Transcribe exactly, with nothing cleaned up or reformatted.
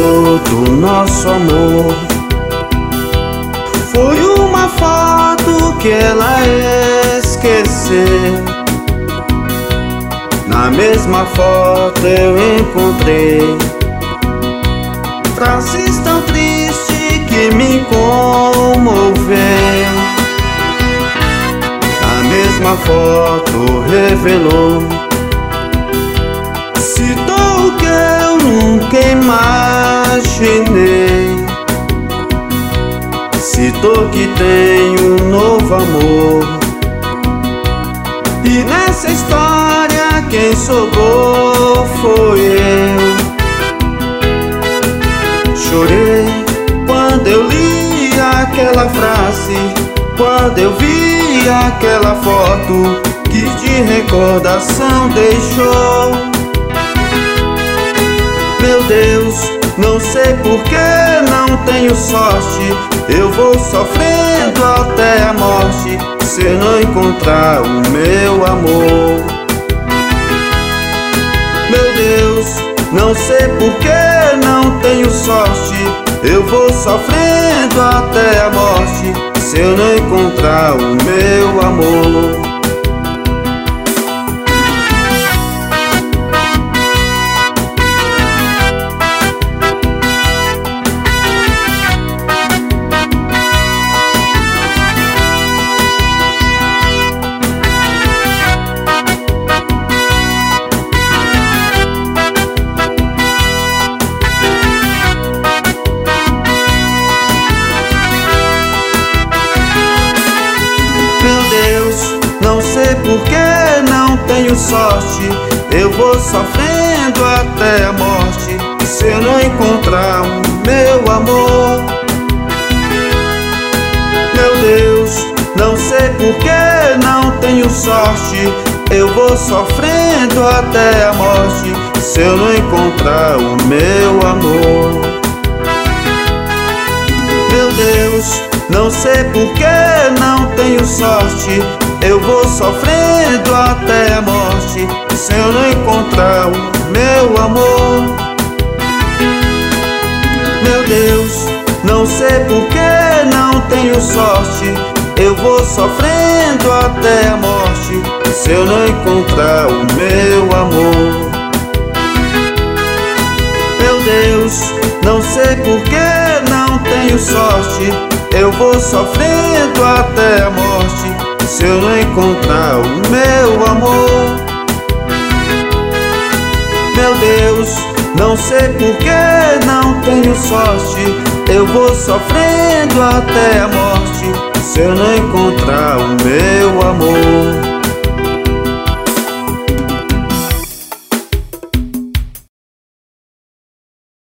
do nosso amor. Foi uma foto que ela esqueceu. Na mesma foto eu encontrei frases tão tristes que me comoveu. Na mesma foto revelou, citou o que eu nunca imaginei, citou que tem um novo amor. E nessa história quem sobrou foi eu. Chorei quando eu li aquela frase, quando eu vi aquela foto que de recordação deixou. Meu Deus, não sei por que não tenho sorte. Eu vou sofrendo até a morte se eu não encontrar o meu amor. Meu Deus, não sei por que não tenho sorte. Eu vou sofrendo até a morte se eu não encontrar o meu amor. Não sei por que não tenho sorte. Eu vou sofrendo até a morte se eu não encontrar o meu amor. Meu Deus, não sei por que não tenho sorte. Eu vou sofrendo até a morte se eu não encontrar o meu amor. Meu Deus, não sei por que não tenho sorte. Eu vou sofrendo até a morte se eu não encontrar o meu amor. Meu Deus, não sei por que não tenho sorte. Eu vou sofrendo até a morte se eu não encontrar o meu amor. Meu Deus, não sei por que não tenho sorte. Eu vou sofrendo até a morte se eu não encontrar o meu amor. Meu Deus, não sei por que não tenho sorte. Eu vou sofrendo até a morte se eu não encontrar o meu amor.